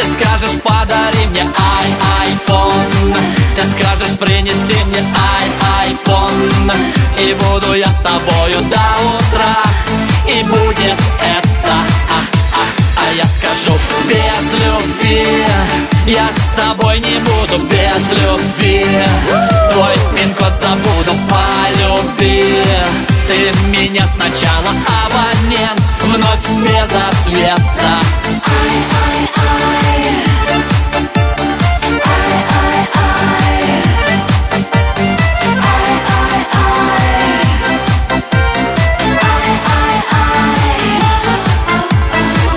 скажешь, подари мне iPhone. Ты скажешь, принеси мне iPhone. И буду я с тобою до утра. И будет это, а я скажу, без любви я с тобой не буду, без любви.